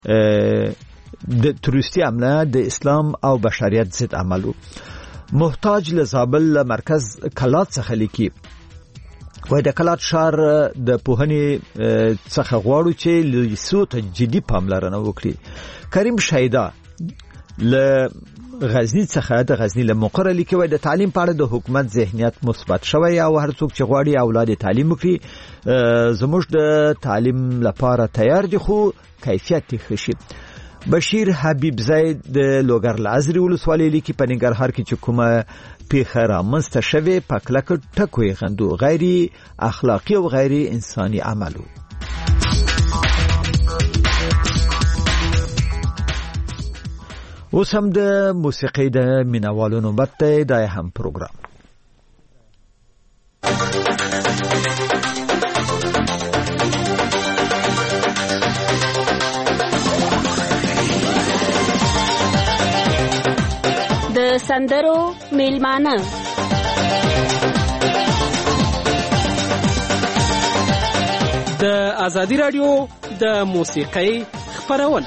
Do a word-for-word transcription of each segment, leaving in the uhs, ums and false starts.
د تروریستي حمله د اسلام او بشریت ضد عمل وو. محتاج له زابل مرکز کلات څخه لیکي وای د کلات شهر د پوهنې څخه غواړو چې لیسو ته جدي پاملرنه وکړي. کریم شایدا له غزنی څخه د غزنی له مقر لیکي وای د تعلیم په اړه د حکومت ذهنیت مثبت شوی او هر څوک چې غواړي اولاد تعلیم وکړي زموږ د تعلیم لپاره تیار دي خو کیفیت یې ښه شي. بشیر حبیب زید د لوګر لازري ولسوالۍ لیکي په ننګرهار کې چې کومه پیښه رامنځته شوې په کلکه ټکو یې غندو غیر اخلاقی او غیر انساني عمل و. اوس هم د موسیقۍ د مینوالو نوبت دی، دا هم پروګرام د سندرو میلمانه. د ازادي رادیو د موسیقۍ خپرونه.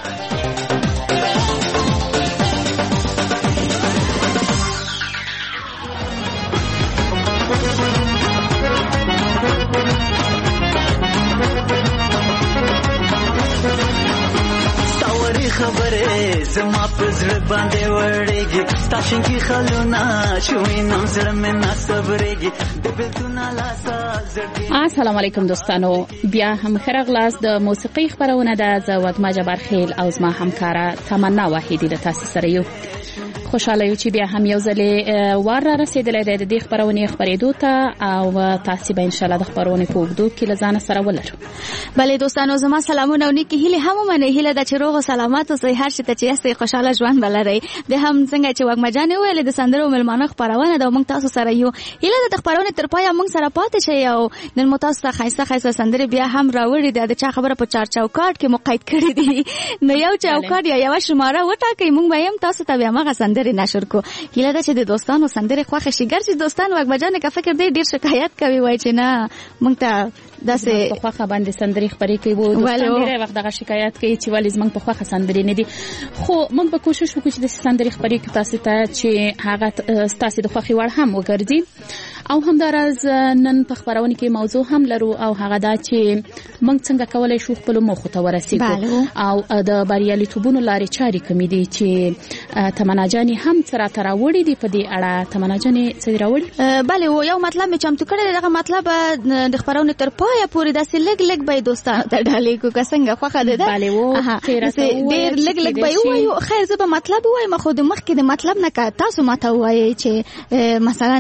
خبره زما په زړه باندې وړيږي ستاسو کی خلونه شوي نم زړه مې نصبرېږي د بلتونه لاسا زړګي. السلام علیکم دوستانو، بیا هم خرغلاس د موسیقي خبرونه ده. زه وادما جبار خیل او زما همکاره تمنا واحدی د تاسو سره یو. خوشاله یو چې بیا هم یو ځلې وار را رسیدلې ده د دې خبرونې خبرېدو ته او تاسو به ان شاء الله د خبرونې په وګړو کې لزان سره ولرو. بله دوستانو، زما سلامونه او نیکی هیله هم منه هیله د چروغ او سلامات او صحت شته چې یاستئ خوشاله ژوند بلرئ. د هم څنګه چې وګ مجانې ویل د سندرو ملمانه خبرونه ده موږ تاسو سره یو. هیله د خبرونه تر پای موږ سره پاتې شئ او نن مو تاسو ته خایسته خایسته سندرې بیا هم راوړي ده. د چا خبره په چار چوکاټ کې مقید کړی دي نو یو چوکاټ یا یو شماره وټاکئ موږ به هم تاسو ته بیا مغه سندرې نشر کو. هیله ده چې د دوستانو سندرې خوښ شي. ګرځي دوستان وګ مجانې کا فکر دی ډیر شکایت کوي وای چې نه موږ ته داسې په خوخه باندې سندرې خبرې کوي وو. دوستان ډېر وخت دغه شکایت کوي چې ولې زمونږ په خوخه سندرې نه دي، خو موږ به کوشش وکړو چې د سندرې خبرې کوي تاسو ته چې هغه تاسو د خوخي وړ هم وګرځي. او همدارز نن په خبرونه کې موضوع هم لرو او هغه دا چې موږ څنګه کولای شو خپل موخو ته ورسېږو او د بریالیتوبونو لارې چارې کومې دي چې تمنا جانې هم سره تراوړې دي په دې اړه. تمنا جانې څه راوړي؟ بله و یو مطلب مې چمتو کړی. دغه مطلب د خبرونه تر پایه پورې داسې لګ لګ به دوستانو ته ډالې کو که څنګه خوښه ده. بله و ډېر لګ لګ به ووایو. خیر زه به مطلب ووایم خو د مخکې د مطلب نه که تاسو ماته ووایئ چې مثلا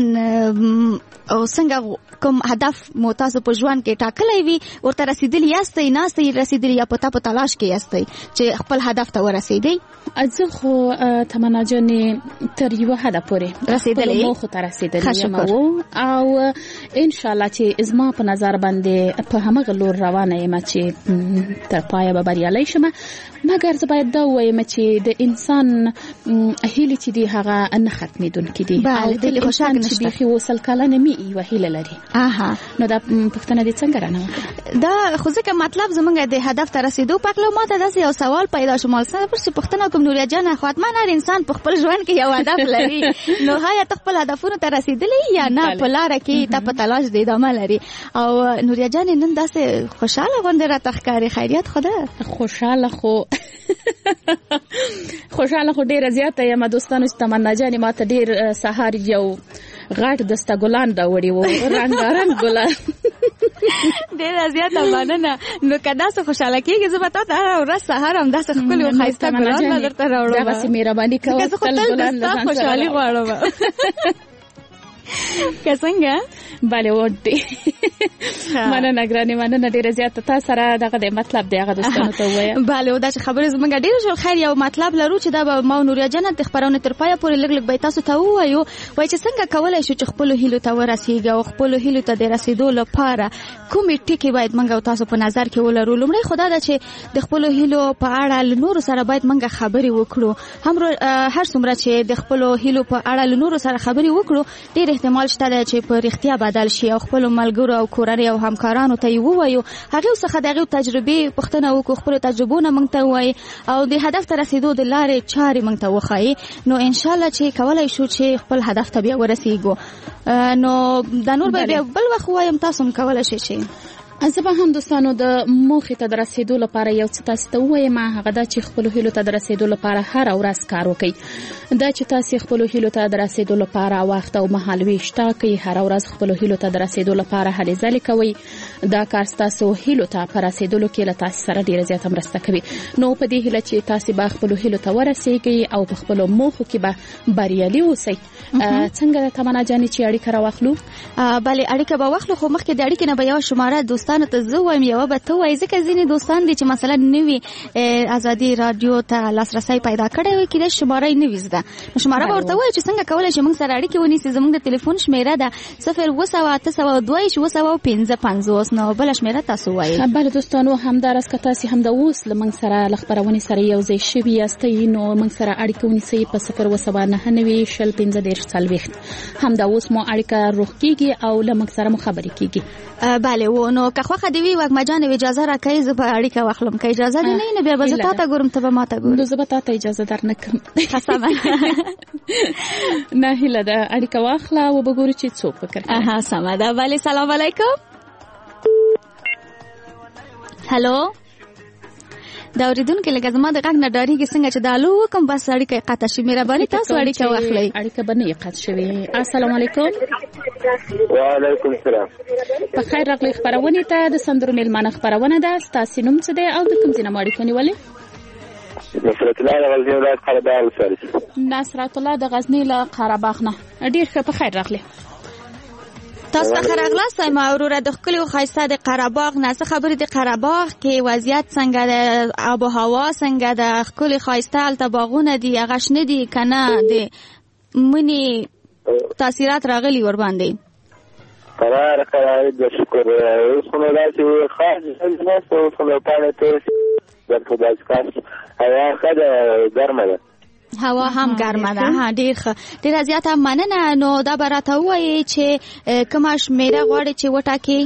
او څنګه کوم هدف مو تاسو په ژوند کې ټاکلی وي ورته رسیدلی یاستئ ناستئ رسیدلی یا پتا په تلاش کې یاستئ چې خپل هدف ته ورسیدئ. زه خو تمنا جانې تر یو هدف پورې رسیدلی مو خو ته رسیدلی یم او ان شاء الله چې زما په نظر باندې په همغه لور روانه یم چې تر پایه به بریالی شم. مګر زه باید دا ووایم چې د انسان هیلې چې دي هغه نه ختمېدونکې دي او د انسان چې بیخي وصل کلنه مې یوه هیله لري. نو دا پوښتنه دې څنګه رانه وکړه؟ دا خو ځکه مطلب زمونږ د هدف ته رسېدو پکلو ما ته داسې یو سوال پیدا شو. مال سره چې پوښتنه کوم نوریا جانه خو حتما هر انسان په خپل ژوند کې یو هدف لري نو هایا ته خپل هدفونو ته رسېدلی یا نه په لاره کې ته په تلاش د ادامه لري؟ او نوریا جانې نن داسې خوشحاله غوندې راته ښکاري. خیریت خو ده؟ خوشحاله خو خوشحاله خو ډېره زیاته یم دوستانو چې تمنا جانې ما ته ډېر سهار یو غاټ دسته ګلان راوړي وو رنګارنګ ګلان. ډېره زیاته مننه. نو که داسې خوشحاله کېږي زه به تا ته هره ورځ سهار همداسې ښکلي او ښایسته ګلان به درته راوړم. دغسې مهرباني کوه زه خو تل د ستا خوشحالي غواړم. که څنګه؟ بله وډې مننه ګرانې مننه ډېره زیاته. تا سره دغه د مطلب دی هغه دوستانو ته ووایم. بله و دا چې خبرې زموږ ډېره شول. خیر یو مطلب لرو چې دا به ما او نوریا جانه د خپرونې تر پایه پورې لږ لږ به تاسو ته ووایو وایي چې څنګه کولی شو چې خپلو هیلو ته ورسېږي او خپلو هیلو ته د رسېدو لپاره کومې ټکي باید موږ او تاسو په نظر کې ولرو. لومړی خو دا ده چې د خپلو هیلو په اړه له نورو سره باید موږ خبرې وکړو. هم هر څومره چې د خپلو هیلو په اړه له نورو سره خبرې وکړو ډېرې احتمال شته چې په رښتیا بدل شي او خپل ملګرو او کورنۍ او همکارانو ته یې ووایو هغه څخه دغه تجربه پښتنه وکړو خپل تجربونه موږ ته وایي او د هدف ته رسیدو د لارې چارې موږ ته وښایي نو ان شاء الله چې کولای شو چې خپل هدف ته بیا ورسیږو نو د نور به بیا بل وخت وایم تاسو هم کولای شئ چې زه به هم دوستانو د موخې ته د رسیدو لپاره یو څه تاسو ته ووایم هغه دا چې خپل هیلو ته د رسیدو لپاره هر ورځ کار وکړئ دا چې تاسو خپل هیلو ته د رسیدو لپاره وخت او مهال ویشته کوي هر ورځ خپل هیلو ته د رسیدو لپاره هلې ځلې کوي دا کار تاسو هیلو ته پر رسیدلو کې له تاسو سره ډیره زیاته مرسته کوي نو په دې هیله چې تاسو به خپل هیلو ته ورسیږئ او په خپل موخو کې به بریالي اوسئ څنګه تمنا جانې چې اړیکه راوخلو بله اړیکه به واخلو خو مخکې د اړیکې نه به یو شماره دوستانو ته زه وایم یو به ته وایي ځکه ځینې دوستان دي چې مثلا نوي ازادي رادیو ته لاسرسی پیدا کړی وي کېدای شماره یې نوي زده نو شماره به ورته وایي چې څنګه کولی شي موږ سره اړیکې ونیسي زموږ د تلیفون شمیره ده صفر اوه سوه اته سوه دوه ویشت اوه سوه پنځه پنځوس نو بله شمیره تاسو وایي بله دوستانو همداراز که تاسې همدا اوس له موږ سره له خپرونې سره یو ځای شوي یاستئ نو موږ سره اړیکه ونیسئ په صفر اوه سوه نهه نوي شل پنځه دېرش څلوېښت همدا اوس مو اړیکه روغ کېږي او له موږ سره مو خبرې کېږي بله و نو که خوښه دې وي وږمه جانې اجازه راکوي زه به اړیکه واخلم که اجازه دې نه وي نو بیا به زه تا ته ګورم ته به ما ته ګورې نو زه به تا ته اجازه در نه کړم قسمه نه هیله ده اړیکه واخله او به ګورو چې څوک فکر کوي اها سمه ده بله سلام علیکم هلو دا اوریدونکو لکه زما د غږ نه ډارېږي څنګه چې دا الو وکم بس اړیکه قطع شي مهرباني تاسو اړیکه واخلئ اړیکه به نه قطع شوي السلام علیکم وعلیکم السلام په خیر راغلی خپرونې ته د سندرو میلمانه خپرونه ده ستاسو نوم څه دی او د کوم ځای نه مو اړیکه نیولې نصرت الله د غزني ولایت قره باغ ولسوالۍ نصرت الله د غزني له قره باغ نه ډېر ښه په خیر راغلی تاسو ته راغلاست ما وروره د ښکلي او ښایسته د قره باغ نه څه خبرې د قره باغ کې وضعیت څنګه ده آب و هوا څنګه ده ښکلي ښایسته هلته باغونه دي هغه شنه دي که نه د مني تاثیرات راغلي ورباندې قرار قرار د شکر اوس خو نو داسې خاص نشته اوس خو نو پاڼې تورې درته داسې خاص هوا ښه ده ګرمه ده هوا هم ګرمه ده ها ډیر ښه ډیره زیاته مننه نو دا به راته ووایي چې کومه شمیره غواړې چې وټاکې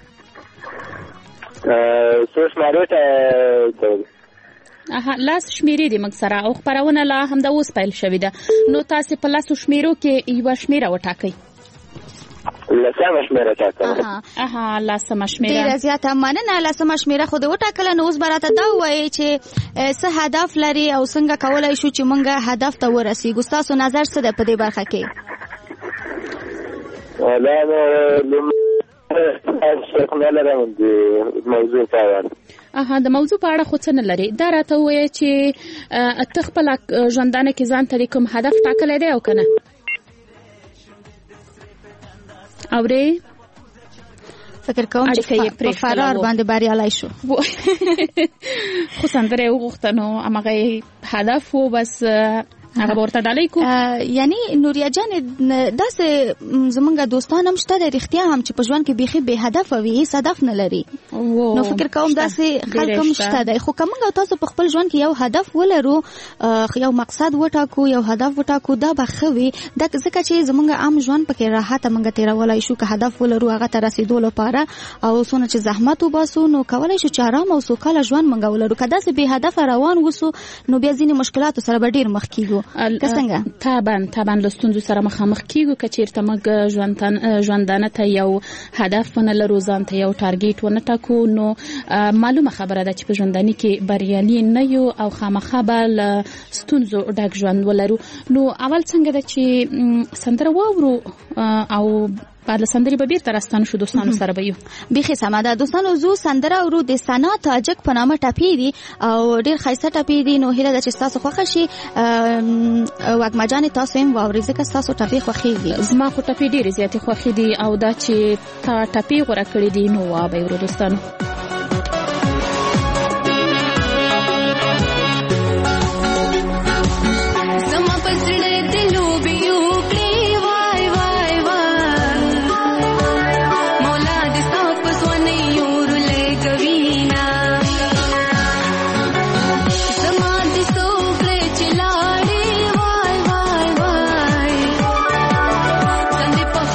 څو شمېرې ته اها لاس شمیرې دي موږ سره او خپرونه لا همدا اوس پیل شوې ده نو تاسې په لاسو شمیرو کې یوه شمیره وټاکئ لسمه شمیره ټاکله اها لسمه شمیره ډیره زیاته مننه لسمه شمیره خو دې وټاکله نو اوس به راته دا ووایي چې څه هدف لري او څنګه کولی شو چې موږ هدف ته ورسیږو ستاسو نظر څه دی په دې برخه کې نه لرم د موضوع په اړه اها د موضوع په اړه خو څه نه لري دا راته ووایه چې ته خپله ژوندانه کې ځان ته کوم هدف ټاکلی دی او که نه اورې فکر کوم چې په فرار باندې بریالی شو خو سندره یې وغوښته نو هماغه هدف و بس هغه ورته ډالۍ کو یعنی نوریا جان داسې زمونږ دوستان هم شته د رښتیا هم چې په ژوند کې بیخي بې هدف وي هیڅ هدف نه لري نو فکر کوم داسې خلک هم شته دی خو که موږ تاسو په خپل ژوند کې یو هدف ولرو یو مقصد وټاکو یو هدف وټاکو دا به ښه وي ځکه چې زمونږ عام ژوند پکې راحته موږ تېرولی شو که هدف ولرو هغه ته رسېدو لپاره او څونه چې زحمت وباسو نو کولی شو چې ارام او سوکاله ژوند موږ ولرو که داسې بې هدفه روان اوسو نو بیا ځینې مشکلاتو سره به ډېر مخ کېږو طبعا طبعا له ستونزو سره مخامخ کیږو که چیرته موږ ژوندانه ته یو هدف ونه لرو ځان ته یو ټارګیټ ونه ټاکو نو معلومه خبره ده چې په ژوندانه کې بریالي نه یو او خامخا به له ستونزو ډک ژوند ولرو نو اول څنګه ده چې سندره واورو او بعد له سندرې به بیرته راستانه شو دوستانو سره به یو بیخي سمه ده دوستانو زو سندره اورو د ثنا تاجک په نامه ټپې دي او ډېر ښایسته ټپې دي نو هیله ده چې ستاسو خوښه شي وږمه جانې تاسو هم واورئ ځکه ستاسو ټپې خوښېږي زما خو ټپې ډېرې زیاتې خوښې دي او دا چې تا ټپې غوره کړې دي نو وا به یې ورو دوستانو Pop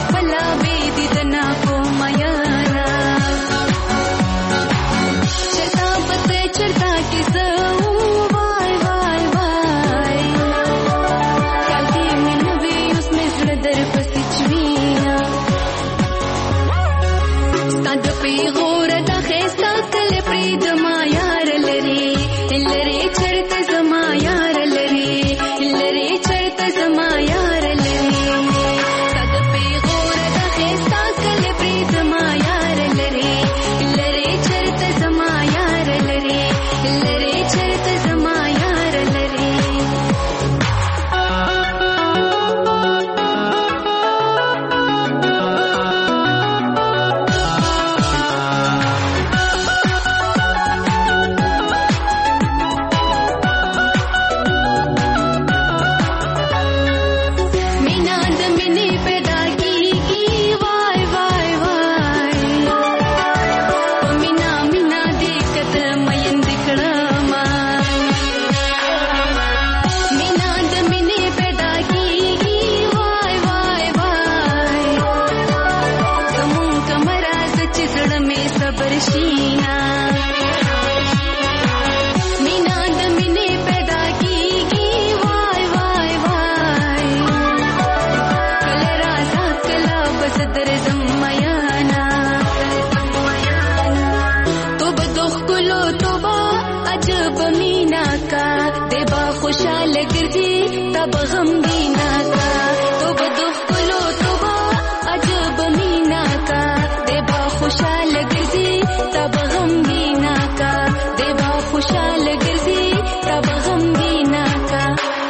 خوشاله ګرځي تب غمګینا کا تو بدو خلو تو با عجب مینا کا دیبا خوشاله ګرځي تب غمګینا کا دیبا خوشاله ګرځي تب غمګینا کا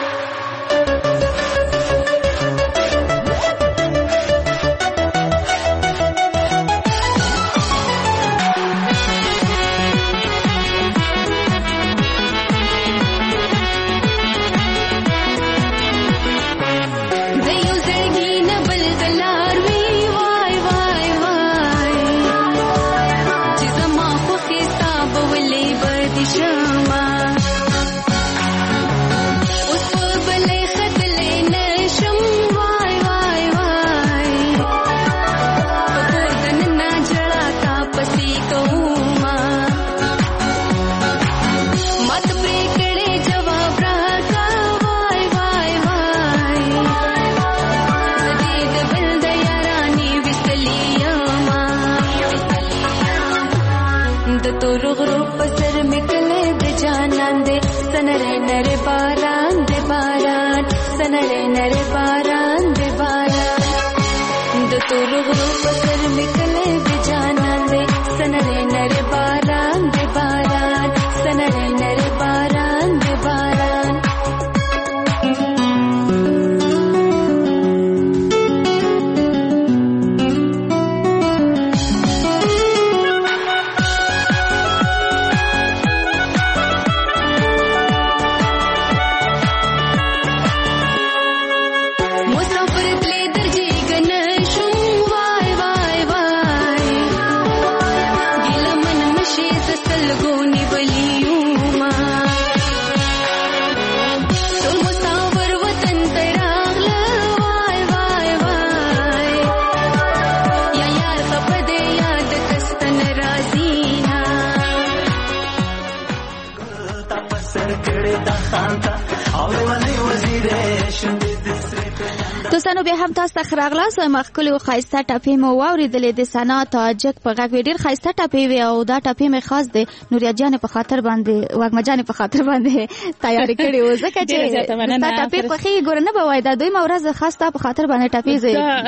دوستانو بیا هم تاسو ته خراغلاس مخکلي او خایسته ټاپي مو واوریدلې د سنا تاجک په غږ ډېر خایسته ټاپي وي او دا ټاپي مې خاص دی نوریا جان په خاطر باندې واګما جان په خاطر باندې تیاری کړی و ځکه چې دا ټاپي په خي ګور نه بوای دا دوی مورز خاصه په خاطر باندې ټاپي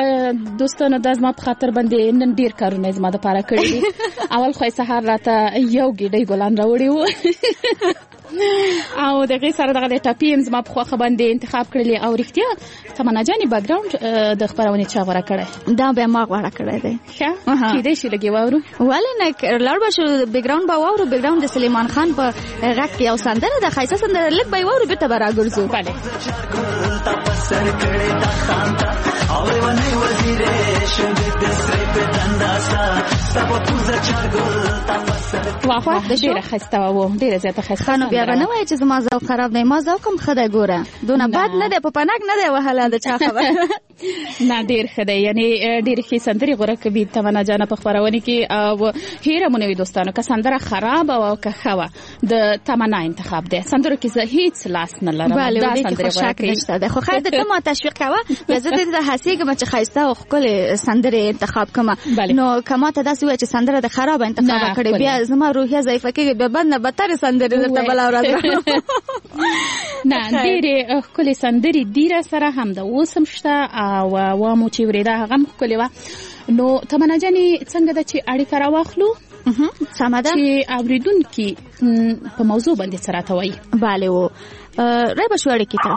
زی دوستانو د زما په خاطر باندې نن ډېر کارونه زما د پاره کړی اول خو سهار راته یو ګډي ګلان راوړی و او دغه سره دغه ټاپي زما په خوخه باندې انتخاب کړلی او رښتیا تمنا جاني بیک ګراوند د خبرونه چا غوړه کړی دا به ما غوړه کړی دی ښه کې دې شي لګي وورو ولې نه لړ بشو بیک ګراوند با وورو بیک ګراوند د سلیمان خان په غږ کې او سندره د خایسه سندره لګ به وورو به تبرا ګرځو bale سر کړه تا خانتا او ونی وزیره شوند د سر په دنداسا سبا پوزا چارګل تا سر واخه ډیره خسته و ډیره زیاته خسته خانو بیا نه وای چې زما ذوق خراب دی ما ذوق هم خدای ګوره دونه بد نه دی په پناک نه دی وهله د چا خبر نه ډیر خدای یعنی ډیر خې سندري غوړه کوي تمنا جان په خبرونه کې او هیره مونږ دوستانو که سندره خراب او که خوا د تمنا انتخاب دی سندره کې زه هیڅ لاس نه لرم دا سندره غوړه کوي خو خیر د ته ما تشویق کاوه زه د حسیګم چې خایسته او خپل سندره انتخاب کما نو کما ته داسې وای چې سندره د خراب انتخاب کړي بیا زما روحیه ضعیفه کېږي به بد نه بدتر سندره درته بل ورځ نه ډېر خپل سندري ډیره سره هم د اوسم شته او و مو چې ورېدا هغه خپل و نو تمنا جاني څنګه د چې اړیکه راوخلو سماده چې اوریدونکو په موضوع باندې سره توي bale و رای بشوړی کیته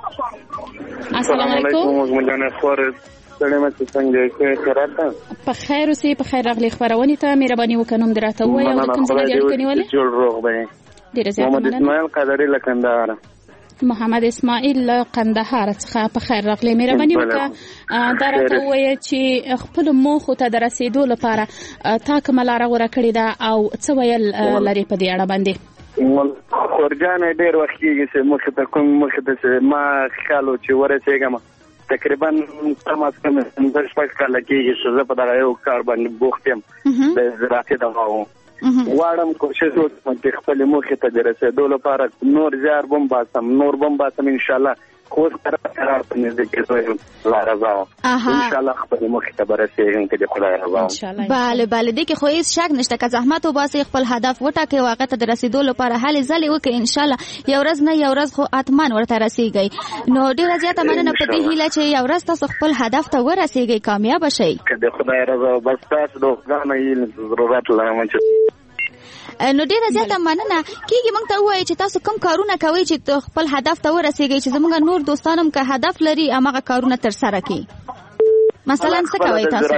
السلام علیکم مجانه خور سره مې څنګه کې خیرات په خیر اوسې په خیر راغلی خبرونه ته مهرباني وکړم دراته وای او کوم ځای دی کنيولې جوړ روغ به ډیر زیات محمد اسماعیل قادری لکندار محمد اسماعیل قندهار څخه په خیر راغلی مهرباني وکړه دراته وای چې خپل موخ ته درسېدو لپاره تا کومه لار غوړه کړې ده او څه ویل لري په دې اړه باندې خورجان ډېر وخت کېږي چې مخ ته کوم مخ ته ما خیالو چې ورسېږم تقریبا تم از کم د شپږ کال کېږي چې زه په دغه یو کار باندې بوخت یم د زراعتي دغه واړم کوشش وکړم چې خپل مخ ته درسېدو لپاره نور زیار بم باسم نور بم باسم ان شاء الله خو قرار په نږدې کې لا رضا ان شاء الله خپل مخ ته برسېږم چې خدای رضا ان شاء الله. bale bale دې کې خو هیڅ شک نشته که زحمت وباسي خپل هدف وټاکي واقع ته رسیدو لپاره هلې ځلې وکړي ان شاء الله یو ورځ نه یو ورځ خو اتمان ورته رسیږي. نو ډیره زیاته مننه په دې هیله چې یو ورځ تاسو خپل هدف ته ورسیږئ کامیاب شئ. که خدای رضا بس تاسو د غاڼه یې ضرورت لرم چې نو ډیره زیاته مننه کیږي موږ ته وایي چې تاسو کوم کارونه کوي چې خپل هدف ته ورسیږئ چې زموږ نور دوستان هم که هدف لري هغه کارونه تر سره کړي. مثلا څه کوي تاسو؟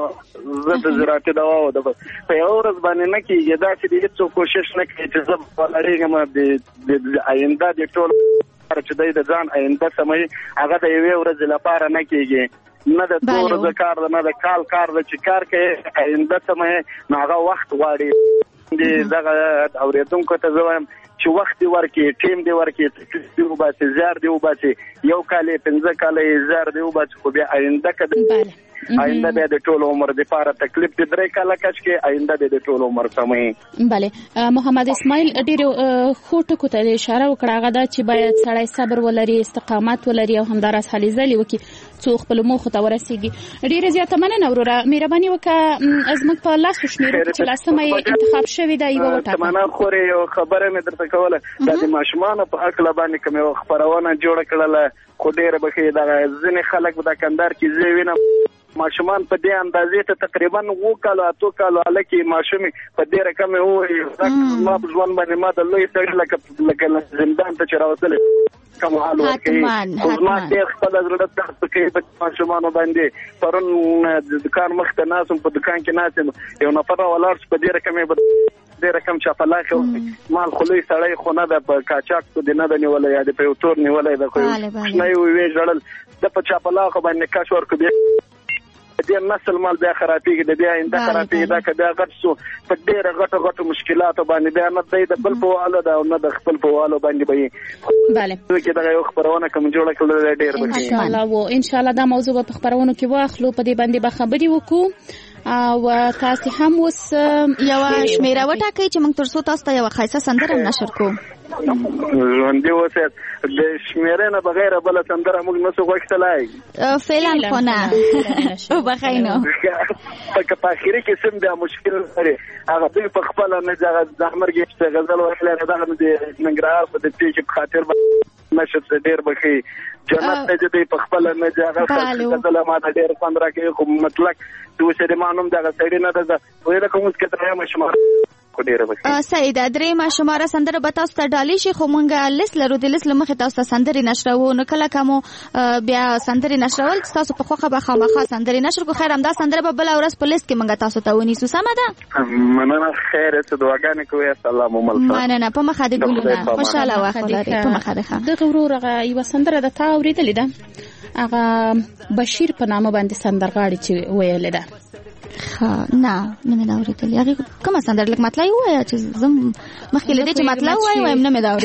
زه د زراعتي دوا او د په یو ورځ باندې نه کیږي دا چې د هیڅ کوشش نه کوي چې زه ولرېږم د آینده د ټول چې د ځان آینده سمې هغه د یوې ورځې لپاره نه کیږي نه د څو ورځې کار ده نه د کال کار ده چې کار کوي آینده سمې نو هغه وخت غواړي. دغه اورېدونکو ته زه وایم چې وخت دی ورکړي ټیم دی ورکړي تکلیف دی وباسي زیار دی وباسي یو کال پنځه کال زیار دی وباسي خو بیا آینده کده آینده بیا د ټول عمر لپاره تکلیف دی درې کاله کش کې آینده دی د ټول عمر سمې. bale محمد اسماعیل ډېر خو ټکو ته اشاره وکړه هغه دا چې باید سړی صبر ولري استقامت ولري او همداراز هلې ځلې وکړي څو خپل موخو ته ورسیږي. ډېره زیاته مننه وروره مهرباني وکړه زموږ په لاسو شمیرو چې لاسمه انتخاب شوې ده یوه وټاکه. تمنا خورې یو خبره مې درته کوله دا د ماشومانو په حق باندې کوم یو خبرونه جوړ کړله خو ډېر بخې دا ځینې خلک په کندهار کې زه وینم ماشومان په دې اندازې ته تقریبا وو کالو اتو کالو الکه ماشومې په دې رقم وو ما په ځوان باندې ما د لوی سړي لکه لکه زندان ته چراوتل کوم حال ورکړي خو ما ډېر خپل زړه درد کوي په ماشومانو باندې پرون د دکان مخ ته ناسم په دکان کې ناسم یو نفر ولاړ په دې رقم دې رقم چې په لاخه مال خلوي سړی خو نه د کاچاک په دې نه د نیولای یا د پیوتور نیولای د خو نه وی جوړل د په چاپلاخه باندې کاش ورکو دې د نسل مال بیا خرابېږي د بیا انده خرابېږي دا که بیا غټ شو په ډېره غټو غټو مشکلاتو باندې بیا نه دی د بل په والو ده او نه د خپل په والو باندې به یې bale کې دغه یو خپرونه کوم جوړه کړل ډېر به ان شاء الله و ان شاء الله دا موضوع په خپرونو کې واخلو په دې باندې به خبرې وکړو او تاسو هم اوس یو شمیره وټاکئ چې موږ ترڅو تاسو ته یو ښایسته سندره نشر کوو. ژوندي اوسئ د شمیرې نه بغیر بله سندره موږ نسو غوښتلی فعلا خو نه وبخئ نو که په اخري کې څه بیا مشکل لري هغه دوی په خپله نه د احمرګي چې غزل ویلی نه دغه د ننګرهار په د پیښې په خاطر نشر څه ډېر بخي جنت ته چې دوی په خپله نه دي هغه غزل ما ته ډېر خوند راکوي خو مطلق د اوسېدمان هم دغه سړي نه ده ویله کوم اوس کې درېیمه شماره سیده درېیمه شماره سندره به تاسو ته ډالۍ شي خو موږ لیست لرو د لیست له مخې تاسو ته سندرې نشروو نو کله که مو بیا سندرې نشرول ستاسو په خوښه به خامخا سندرې نشر کړو. خیر همدا سندره به بله ورځ په لیست کې موږ تاسو ته ونیسو سمه ده؟ مننه خیر څه دعاګانې کوئ سلام ملفه مننه په مخه دې ګلونه خوشحاله وخت ولرئ په مخه دې ښه. دغه ورور هغه یوه سندره ده تا اورېدلې ده هغه بشیر په نامه باندې سندرغاړي چې ویلې ده نه نه مې دا اورېدلې هغې کومه سندره لږ مطلع یې ووایه چې زه مخکې له دې چې مطلع ووایي وایم نه مې دا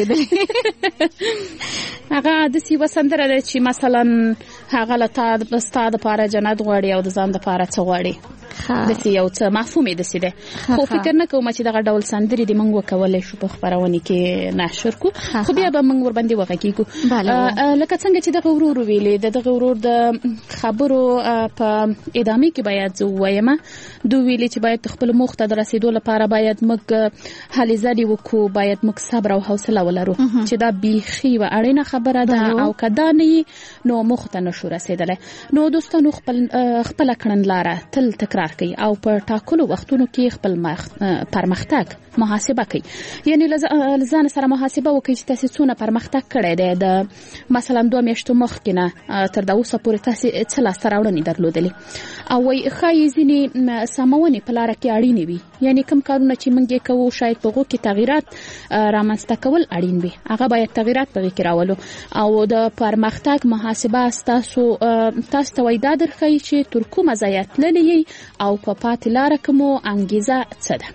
اورېدلې هغه داسې یوه سندره ده چې مثلا هغه له تا ستا دپاره جنت غواړي او د ځان دپاره څه غواړي داسې یو څه مفهوم یې داسې دی خو فکر نه کوم چې دغه ډول سندرې دې موږ وکولی شو په خپرونې کې نشر کړو خو بیا به موږ ورباندې وغږېږو لکه څنګه چې دغه ورور ویلې د دغه ورور د خبرو په ادامې کې باید زه ووایم دوی ویلي چې باید خپل موخ ته د رسیدو لپاره باید موږ هلې ځلې وکړو باید موږ صبر او حوصله ولرو چې دا بیخي یوه اړینه خبره ده او که دا نه وي نو موخ ته نشو رسېدلی. نو دوستانو خپله کړنلاره تل تکرار کوي او په ټاکلو وختونو کې خپل پرمختګ محاسبه کوي یعنی له ځان سره محاسبه وکړئ چې تاسې څونه پرمختګ کړی دی د مثلا دوه میاشتو مخکې نه تر دا اوسه پورې تاسې څه لاسته راوړنې درلودلې او وایي ښایي ځینې سمونې په لاره کې اړینې وي یعنی کوم کارونه چې موږ یې کوو شاید په هغو کې تغیرات رامنځته کول اړین وي هغه باید تغیرات په هغې کې راولو او د پرمختګ محاسبه ستاسو تاسو ته وایي دا درښیي چې تر کومه ځایه تللی یئ او په پاتې لاره کې مو انګیزه څه ده.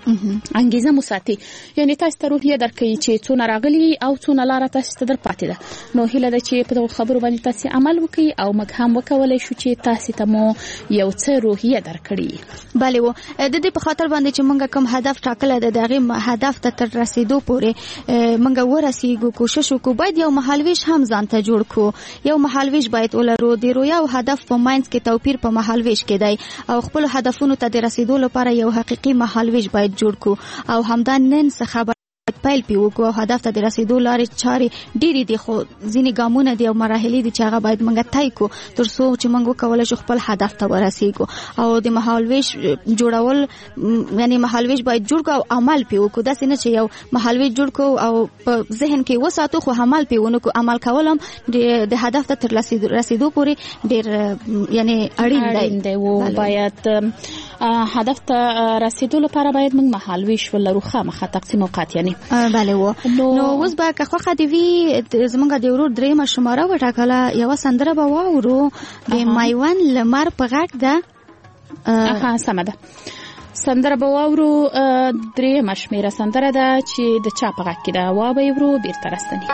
انګیزه مو ساتي. یعنی تاسو ته روحیه درکوي چې څونه راغلي او څونه لاره تاسو ته در پاتې ده. نو هیله ده چې په دغه خبرو باندې تاسو عمل وکړئ او موږ هم وکولای شو چې تاسو ته مو یو څه روحیه درکړي. بله و د دې په خاطر باندې چې موږ کوم هدف ټاکل ده دغه هدف ته تر رسیدو پورې موږ ورسیږو کوشش وکړو. باید یو مهالویش هم ځان ته جوړ کړو. یو مهالویش باید ولرو. د رویا او هدف په ماینس کې توپیر په مهالویش کې دی او خپل هدفونو ته د رسیدو لپاره یو حقيقي مهالویش باید جوړ کړو او همدا نن څخه پیل پیو کو هدف ته د رسیدو لارې چارې ډېرې دي خو ځینې ګامونه دي او مراحل دي چې هغه باید موږ طی کو تر څو چې موږ وکولای شو خپل هدف ته ورسیږو. او د مهالویش جوړول یعنی مهالویش باید جوړ کو او عمل پیو کو. دا څنګه چې یو مهالویش جوړ کو او په ذهن کې وساتو خو عمل پیونه کو. عمل کولم د هدف ته تر رسیدو پورې ډېر یعنی اړین دی او باید هدف ته رسیدو لپاره باید موږ مهالویش ولرو. خامخا تقسیم اوقات یعنی بله و نو اوس به که خوخه دی وی زمونږ د ورور درېمه شماره وټاکله یو سندره به واورو د مایوان لمر په غږ ده. ها سمه ده. سندره به واورو درېمه شمیره سندره ده چې د چا په غږ کې ده. وا به ورو بیرته راستنی.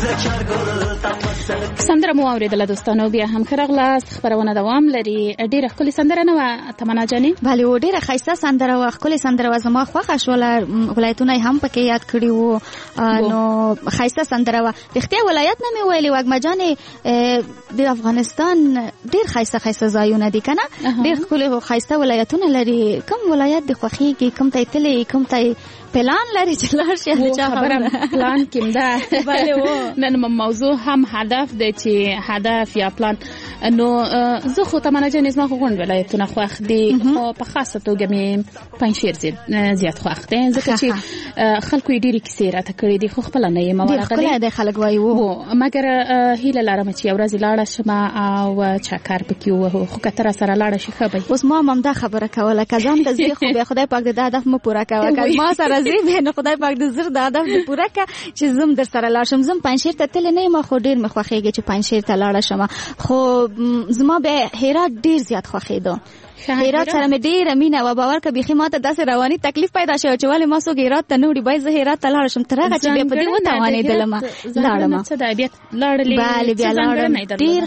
سندره مو اوریدله دوستانو بیا هم خرغلاست خبرونه دوام لري ډیره خپل سندره نه و تمنا جاني بله و ډیره خاصه سندره و خپل سندره و زما خوښه شول ولایتونه هم پکې یاد کړی وو نو خاصه سندره و رښتیا ولایت نه مې ویلې وګما جاني د افغانستان ډیر خاصه خاصه ځایونه دي کنه ډیر خپل خاصه ولایتونه لري کوم ولایت د خوخي کوم ته تلې کوم ته پلان لري چې لار شي چا خبره پلان کوم ده بله و نن موضوع هم هدف دی چې هدف یا پلان نو زه خو تمنا جنې زما خو غونډ ولایتونه خوښ دي خو په خاصه توګه مې پنځشیر زیات خوښ دي ځکه چې خلکو یې ډېرې کیسې راته کړې دي خو خپله نه یم ورغلې ډېر ښکلی دی خلک وایي و مګر هیله لرم چې یو ورځ لاړه شم او چکر پکې ووهو خو که ته راسره لاړه شي ښه به اوس ما هم همدا خبره کوله که ځان ته ځې خو بیا خدای پاک د هدف مه پوره کوه که ما سره ځې بیا نو خدای پاک د زر د هدف دې پوره کړه چې زم در سره لاړ شم زم پنجشیر ته تللی نه یم خو ډېر مې خوښېږي چې پنجشیر ته لاړه شم خو زما بیا هرات ډېر زیات خوښېده هرات سره مې ډېره مینه وه باور که بیخي ما ته داسې رواني تکلیف پیدا شوی چې ولې ما څوک هرات ته نه وړي باید زه هرات ته لاړه شم تر هغه چې بیا په دې وتوانېدلم لاړم بله بیا لاړم ډېر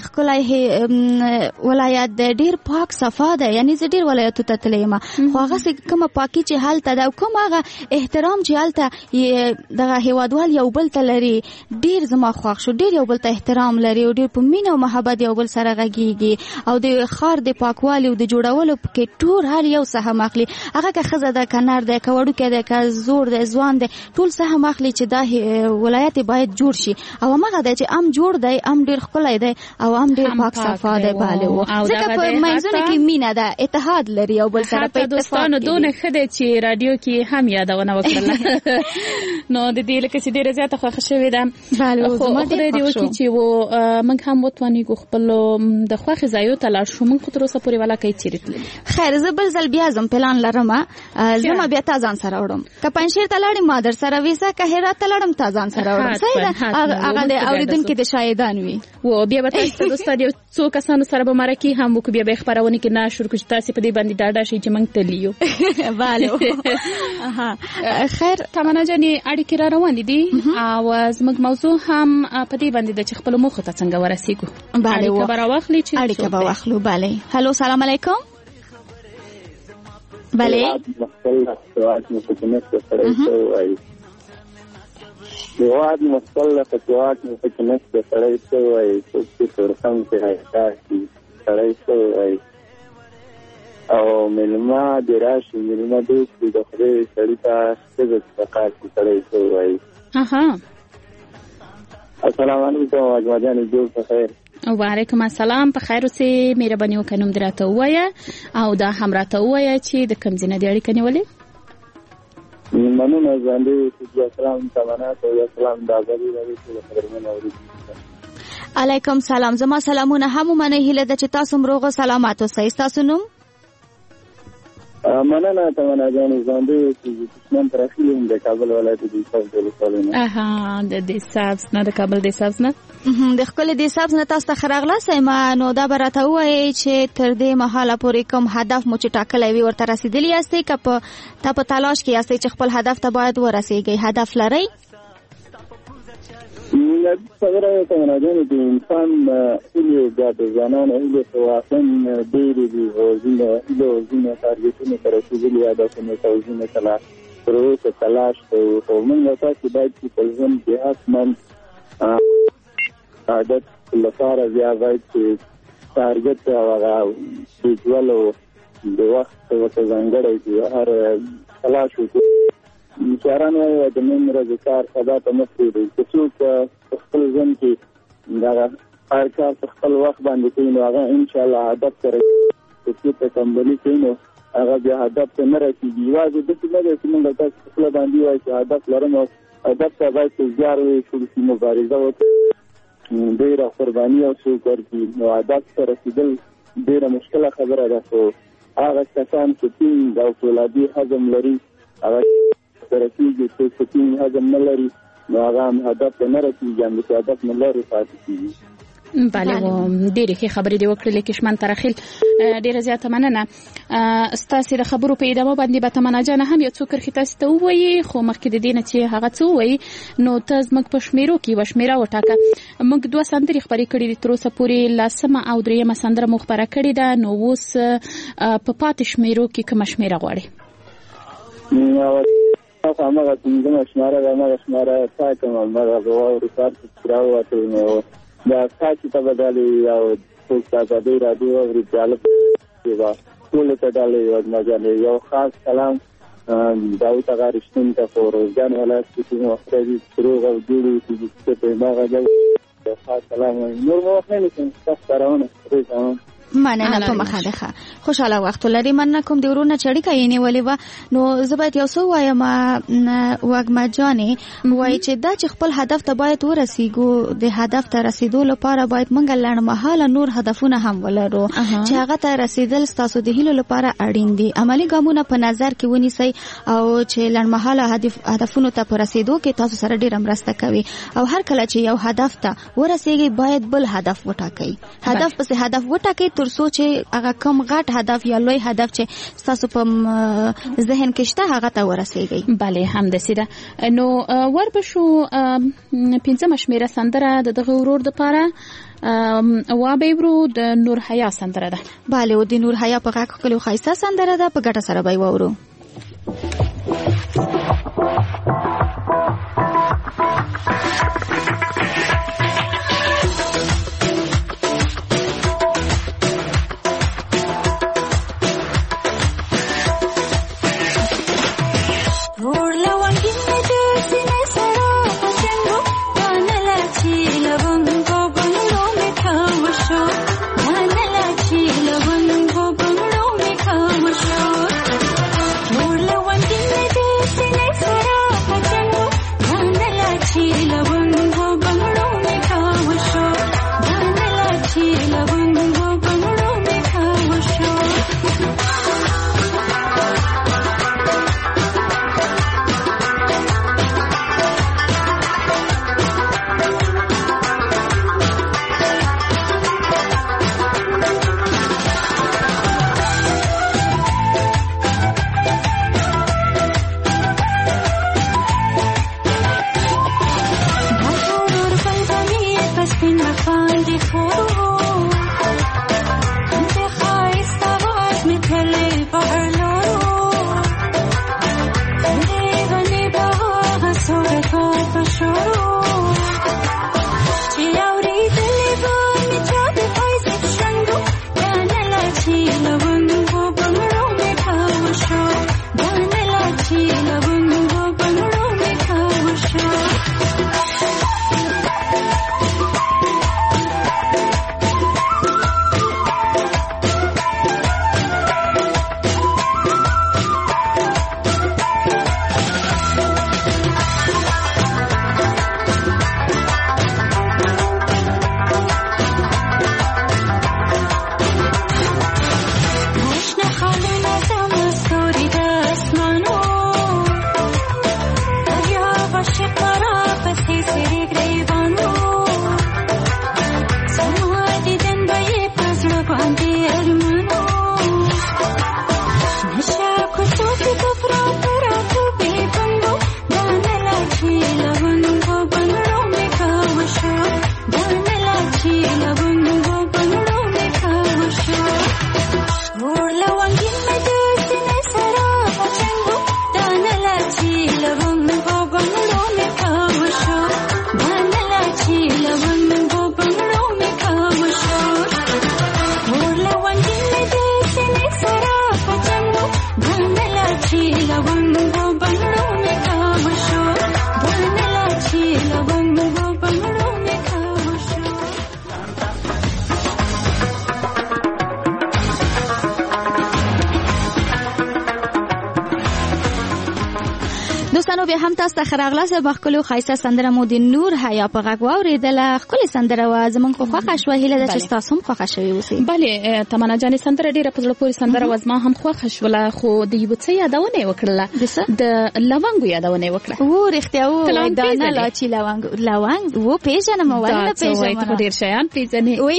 ښکلی ولایت دی ډېر پاک صفا دی یعنې زه ډېر ولایتو ته تللی یم خو هغسې کومه پاکي چې هلته ده او کوم هغه احترام چې هلته دغه هېوادوال یو بل ته لري ډېر زما خوښ شو ډېر یو بل ته احترام لري او ډېر په مینه او محبت یو بل سره غږېږي او د ښار د پاکوالي او د جوړولو پکې ټول هر یو سهم اخلي هغه که ښځه ده که نر دی که وړوکی دی که زوړ دی ځوان دی ټول سهم اخلي چې دا ولایت باید جوړ شي او همغه دی چې ام جوړ دی ام ډېر ښکلی دی او ام ډېر پاک صفا دی بله و ځکه په منځونو کې مینه ده اتحاد لري یو بل سره په اتفاق کې دونه ښه دی چې راډیو کې هم یادونه وکړله نو د دې لکه چې ډېره زیاته خوښه شوې ده خو خدای دې وکړي چې و موږ هم وتوانېږو خپلو د خوښې ځایو ته لاړ شو موږ خو تر اوسه پورې ولاکۍ چیرې تللي خیر زه بل ځل بیا ځم پلان لرم زما بیا تا ځان سره وړم که پنجشیر ته لاړم ما در سره ویسه که هرات ته لاړم تا ځان سره وړم صحیح ده هغه د اورېدونکي د شاهدان وي و بیا به تاسو ته دوستان یو څو کسانو سره به مرکې هم وکړو بیا به خپرونه کې نه شروع کړو چې تاسې په دې باندې ډاډه شئ چې موږ تللي یو بله خیر تمنا جانې اړیکې را روانې دي او زموږ موضوع هم په دې باندې ده چې خپلو موخو ته څنګه ورسېږو اړیکه به راواخلي چې اړیکه به واخلو بله هلو سلام علیکم بله هیواد مختلف هیواد مختلف نشته سړی څه وایي څوک چې تورخم کې حیثیت سړی څه وایي او مېلمه دې راشي مېلمه دوست دې د خدای سړي ته ښځه پکار چې سړی څه وایي السلام علیکم اجمل جانې جوړ په خیر وعلیکم السلام په خیر اوسې مهرباني وکړه نوم دې راته ووایه او دا هم راته ووایه چې د کوم ځای نه دې اړیکه نیولې مننه ځاندې چې اسلام تمنا ته اسلام د ازادي لري چې خبرونه اوري علیکم سلام زما سلامونه هم منه هیله ده چې تاسو مروغه سلامات اوسئ تاسو نوم مننه تمنا جانې ځاندې چې دښمن تر اخیرم د کابل ولایت د ساوث ولسوالۍ اها د دې سابس نه د کابل د سابس نه د خپل د سابس نه تاسو ته خراغله سیمه نو دا براته وایي چې تر دې مهاله پورې کوم هدف مو چې ټاکلی وي ورته رسیدلی یاستئ که په تا په تلاش کې یاستئ چې خپل هدف ته باید ورسیږئ هدف لرئ خبره تمنا جانې د انسان هیلې بیا د ځوانانو هیلې خو اصلا ډېرې دي غوږونه هیلې غوږونه تارګېټونو ته رسېدلي هدفونو ته غوږونه ته تر اوسه تلاش کوو خو موږ تاسې باید چې په ژوند کې حتما عادت لپاره بیا باید چې تارګت او هغه سیجول او د وخت ورته ځانګړی چې هر تلاش وکړو مشران وايي د نن ورځې کار سبا ته مه پرېږدئ که څوک په خپل ژوند کې دغه هر کار په خپل وخت باندې کوي نو هغه انشاءالله هدف ته رسېږي که څوک ته تنبلي کوي نو هغه بیا هدف ته نه رسېږي یوازې داسې نه دی چې موږ تاسو په خپله باندې وایي چې هدف لرم او هدف ته باید چې زیار ویښو چې مبارزه وکړو ډېره قرباني او څوک ورکړي نو هدف ته رسېدل ډېره مشکله خبره ده خو هغه کسان چې ټینګ او فولادي حزم لري هغه رسېږي چې ټینګ حزم نه لري نو هغه هم هدف ته نه رسېږي هم چې هدف نه لري پاتې کېږي بله ډېرې ښې خبرې دې وکړلې کشمن ترخیل ډېره زیاته مننه. ستاسې د خبرو په ادامه باندې به تمنا جانه هم یو څو کرښې تاسې ته ووایي، خو مخکې د دې نه چې هغه څه ووایي نو ته زموږ په شمیرو کې یوه شمیره وټاکه. موږ دوه سندرې خپرې کړې دي تر اوسه پورې، لسمه او درېیمه سندره مو خپره کړې ده، نو اوس په پاتې شمیرو کې کومه شمیره غواړې؟ همغه پنځمه شماره ده، همغه شماره ټاکم، همغه به واورو کار چې راووتل نو دا تاسو ته به ډالۍ او څوک ته ازادۍ راډیو اوري جالب به ټولو ته ډالۍ ورمجانې یو خاص سلام داود هغه رښتین ته په روزګان ولایت کې چې مختلف روغ او جوړ دي چې په هغه ځای یو خاص سلام نور مو نه نشم تاسو راونه پرېږدم. مننه په مخه ده. خوشاله وخت لري. مننه کوم د ورونه چړې کای نه ولې و نو زه باید یو څه وایم وګما جانې وای چې دا چې خپل هدف ته باید ورسیږو، د هدف ته رسیدو لپاره باید موږ لړمحاله نور هدفونه هم ولرو چې هغه ته رسیدل ستاسو د هیلو لپاره اړین دي. عملی ګامونه په نظر کې ونیسئ او چې لړمحاله هدف هدفونو ته په رسیدو کې تاسو سره ډیر مرسته کوي. او هر کله چې یو هدف ته ورسیږئ باید بل هدف وټاکئ. هدف پس هدف وټاکئ تر څو چې هغه کم غټ هدف یا لوی هدف چې تاسو په ذهن کې شته هغه ته ورسیږئ. بله همداسې ده. نو وربشو پنځمه شمیره سندره د دغه ورور دپاره وا به ورو د نور حیا سندره ده. بله او د نور حیا په غږ ښکلې او ښایسته سندره ده، په ګټه سره به یې واورو. نو بیا هم تاسو ته خراغلاس مخکلو خایسته سندره مو د نور حیا په غږ واوریدله خپل سندره وا زمونږ خو خوښه شوه هیله ده چې تاسو هم خوښه شوي اوسئ. بله تمنا جانې سندره ډیره په زړه پورې سندره وه زما هم خوښه شوله خو د یو څه یادونه یې وکړله د لونګو یادونه یې وکړه. و رښتیا و دانه لاچي لونګ لونګ و پیژنم ولې نه پیژنم ډیر شیان پیژنې وای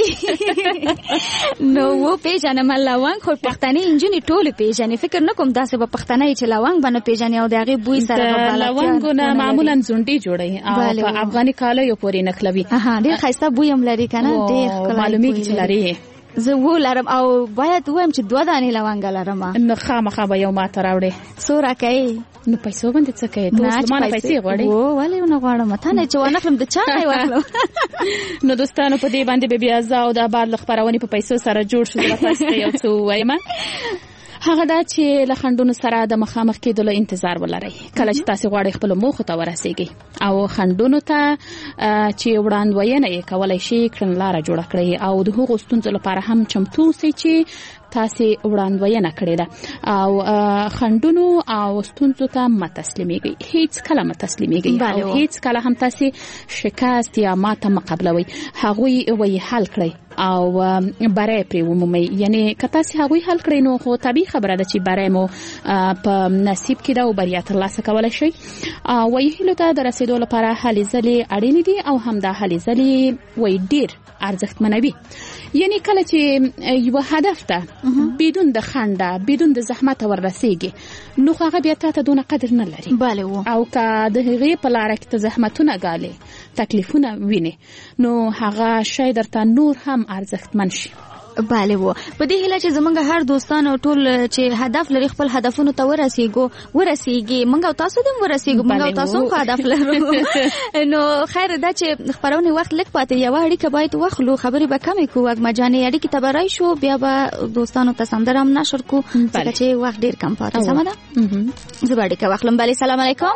نو و پیژنم لونګ خو پښتني انجونې ټول پیژنې فکر نه کوم داسې په پښتني چې لونګ باندې پیژنې او دغه بوی سره په بلاتیا لونګ نه معمولا زونډي جوړي او په افغاني کالیو پورې نخلوي. ها ډیر خسته بوی هم لري کنه ډیر معلومي چې لري زه و لرم او باید وایم چې دوه دانې لونګ لرم نو خامخا به یو ماته راوړې سوره کوي نو پیسو باندې څه کوي دوست ما پیسې غواړي و ولې نه غواړم ته نه چې ونخلم د چا نه واخلم. نو دوستانو په دې باندې بیا زاو د آباد خبرونه په پیسو سره جوړ شو د تاسو ته یو څه وایم هغه دا چې له خندونو سره د مخامخ کېدلو انتظار ولرئ کله چې تاسو غواړئ خپل موخو ته ورسیږئ او خندونو ته چې وړاندوینه یې کولای شي کړنلاره جوړه کړئ او د هغو ستونزو لپاره هم چمتو اوسئ چې تاسو وړاندوینه کړې ده او خندونو او ستونزو ته متسلیمېږئ هیڅ کله متسلیمېږئ او هیڅ کله هم تاسو شکست یا ماته مقابلوي هغوی وی حل کړئ او برای پرې ومومئ یعنی که تاسو هغوی حل کړئ نو خو طبیعي خبره ده چې برای مو په نصیب کې ده او بریا ترلاسه کولی شئ او هیلو ته د رسېدو لپاره هلې ځلې اړینې دي او همدا هلې ځلې وی ډېر ارزښتمنه وي یعنی کله چې یو هدف ته بدون د خنده بدون د زحمت ورسیږي نو هغه بیا ته دونه قدر نه لري. بله و او که د هغې په لاره کې ته زحمتونه ګالې تکلیفونه وینې نو هغه شی درته نور هم ارزښتمن شي. بله و په دې هیله چې زمونږ هر دوستان او ټول چې هدف لري خپل هدفونو ته ورسیږو ورسیږي مونږ او تاسو دې ورسیږو مونږ او تاسو هم هدف لرو نو خیر دا چې خبرونه وخت لږ پاتې یو اړیکه باید واخلو خبرې به کمې کوو اګمجانې اړیکې ته به راشو بیا به دوستانو ته سندره هم نشر کو ځکه چې وخت ډیر کم پاتې سمه ده زه به اړیکه واخلم. بله سلام علیکم.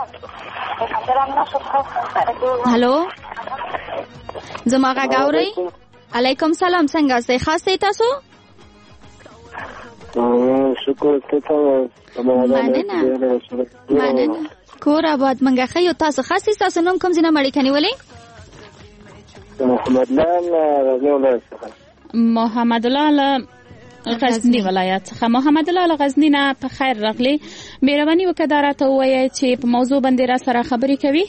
هلو زما غږ اورئ؟ علیکم سلام څنګه اوسئ ښه اوسئ تاسو؟ شکر ته مننه مننه کور آباد منګه ښه یو تاسو ښه اوسئ تاسو نوم کوم ځای نه اړیکه نیولئ؟ محمد الله محمد الله له غزنی ولایت څخه. محمد الله له غزنی نه په خیر راغلی مهرباني وکړه دا راته ووایئ چې په موضوع باندې را سره خبرې کوي.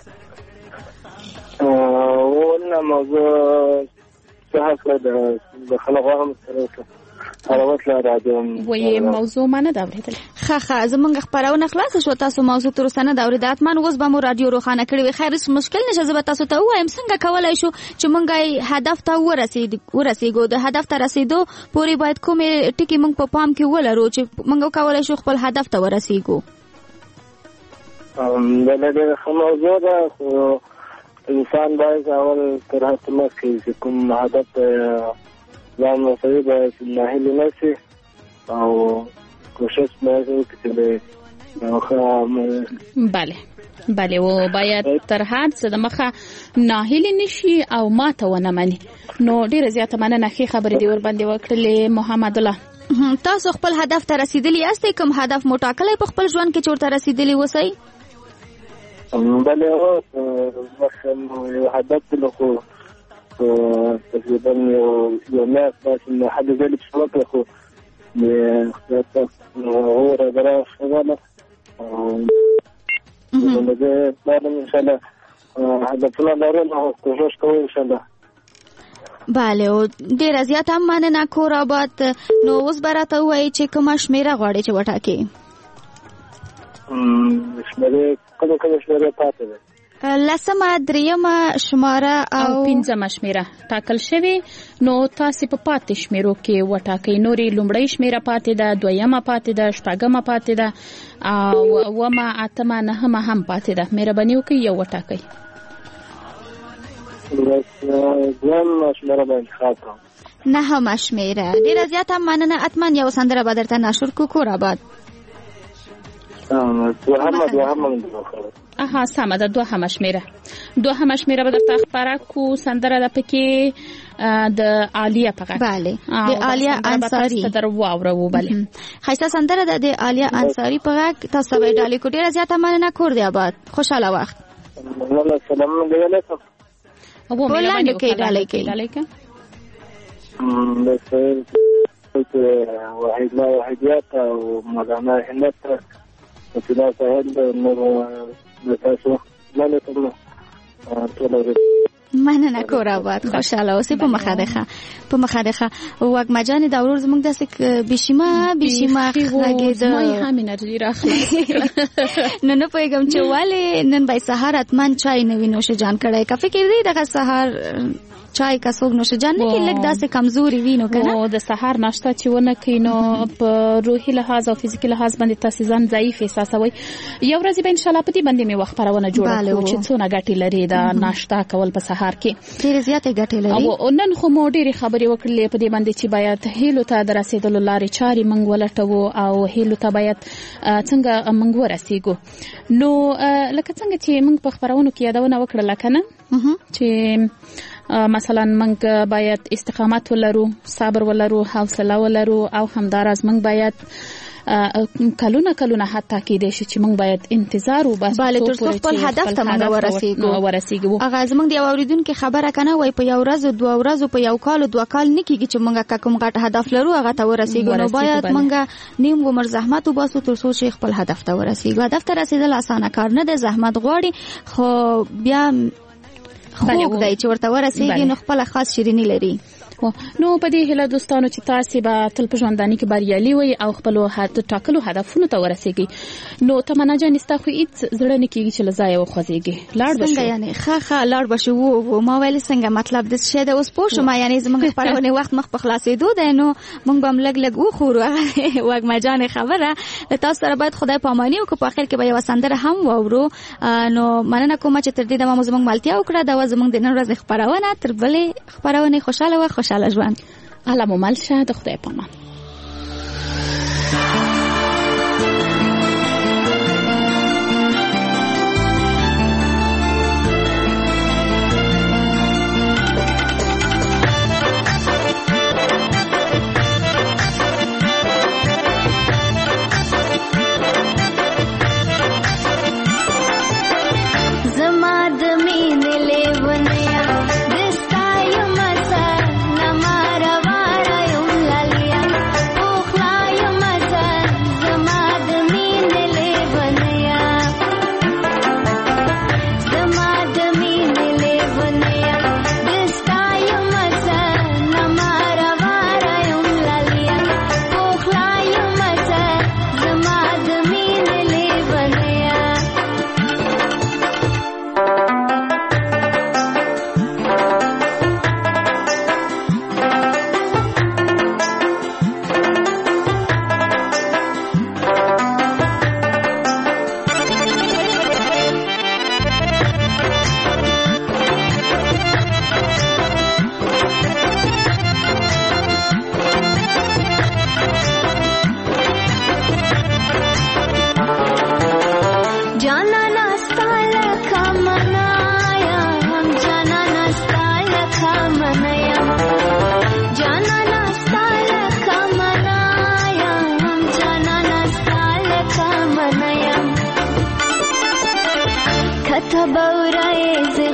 ونه موضوع څه د خلکو هم سره حرکت لري وایي موضوع ما نه دا اورېدل. ښه ښه زمونږ خپرونه خلاصه شوه تاسو موضوع تر اوسه نه ده اورېده حتما اوس به مو راډیو روښانه کړې وي. خیر هېڅ مشکل نشته زه به تاسو ته ووایم څنګه کولی شو چې مونږ هدف ته ورسېږو د هدف ته رسېدو پورې باید کومې ټکي مونږ په پام کې ولرو چې مونږ وکولی شو خپل هدف ته ورسېږو. دا ډېره ښه موضوع ده خو انسان باید اول تر هڅه مخکې چې کوم هدف ځان مسوي باید ناهیلي نه شي او کوشش باید وکړي. بله بله و باید تر هر څه د مخه ناهیلي نشي او ماته ونه مني. نو ډېره زیاته مننه ښې خبرې دې ورباندې وکړلې محمد الله. تاسو خپل هدف ته رسېدلي یاستئ کوم هدف مو ټاکلی په خپل ژوند کې چې ورته رسېدلي اوسئ؟ بله هو یو هدف دی خو تقریبا یو میاشت داسې مې هلې ځلې چې وکړه خو هو رابره شغله نو زه باید انشاءالله هدفونه لرم او کوشش کوم انشاءالله. بله او ډېره زیاته هم مننه کور آباد. نو اوس به راته ووایي چې کومه شمېره غواړې چې وټاکې؟ شمېرې کومه کومه شمېره پاتې ده؟ لسمه درېیمه شماره او پنځمه شمېره ټاکل شوې نو تاسې په پاتې شمېرو کې وټاکئ. نورې لومړۍ شمېره پاتې ده دویمه پاتې ده شپږمه پاتې ده او اومه اتمه نهمه هم پاتې ده. مهرباني وکړئ یو وټاکئ. دویمه شمېره به انتخاب کړم. نهمه شمېره ډېره زیاته مننه. حتما یو سندره به درته نشر کړو کور آباد. دوهمه دوهمه اها سمه ده دوهمه شمیره دوهمه شمیره به درته خبره کو سندره د پکې د عالیه پغه bale د عالیه انصاری در واورو bale خاصه سندره د عالیه انصاری پغه تاسو به ډالې کو ډیره زیاته مننه کور دی آباد خوشاله وخت والله سلام علیکم ابو مهرباني وکړئ ډالې کې ډالې کې واحد لا واحديات ومدانا هناك وفي سهل نتاسو لا نتمنى مننه کور آباد خوشاله اوسې په مخادخه په مخادخه وګما جان دا ورور زموږ داسې بشیما بشیما غږی د مې هم انرژي راخله نو نه پېګم چې والي نن به سحر اتمن چای نه وینوشه جان کړه کا فکر دی دغه سحر چای کا سوګ نوشه جان نه کې لګ داسې کمزوري وینو کنه او د سحر ناشته چې ونه کینو په روحي لحاظ او فزیکي لحاظ باندې تاسو ځان ضعیف احساسوي یو ورځ به ان شاء الله په دې باندې مې وخت پرونه جوړه چې څونه ګټي لري دا ناشته کول په سحر کې ډېر زیاتې ګټې لري او نن خو مو ډېرې خبرې وکړلې په دې باندې چې باید هیلو ته د رسیدلو لارې چارې موږ ولټوو او هیلو ته باید څنګه موږ ورسیږو نو لکه څنګه چې موږ په خبرونو کې یادونه وکړله کنه چې مثلا موږ باید استقامت ولرو صبر ولرو حوصله ولرو او همدارز موږ باید کلونه کلونه حتی کې دي چې موږ باید انتظار وباسو bale تر څو خپل هدف ته موږ ورسیږو ورسیږو هغه زموږ دی اوریدونکو خبره کنه وای په یو ورځ دوه ورځې په یو کال دوه کال نه کیږي چې موږ کوم غټ هدف لرو هغه ته ورسیږو نو باید موږ نیم عمر زحمت وباسو تر څو چې خپل هدف ته ورسیږو هدف ته رسیدل اسانه کار نه دی زحمت غواړي خو بیا خوږ دی چې ورته ورسیږي نو خپل خاص شیرینی لري نو په دې هله دوستانو چې تاسو به تل په ژونداني کې بریالي وي او خپل هدف ټاکلو هدفونو ته ورسیږي نو تمنا جان استخو هیڅ زړه نه کیږي چې لزای او خوځيږي لاړ بشو څنګه یعنی خا خا لاړ بشو او ما ویل څنګه مطلب د شه د اوس پوه شو ما یعنی زموږ پرونه وخت مخ په خلاصېدو ده نو مونږ به ملګ لګ و خورو وګ ما جان خبره تاسو سره باید خدای پامانی وکړو په اخر کې به یو سندره هم وورو نو مننه کوم چې تر دې د ما زموږ مالتیا وکړه دا زموږ د نن ورځې خبرونه تر بلې خبرونه خوشاله و خوشاله ژوند الله مو مل شه د خدای پامان Baurai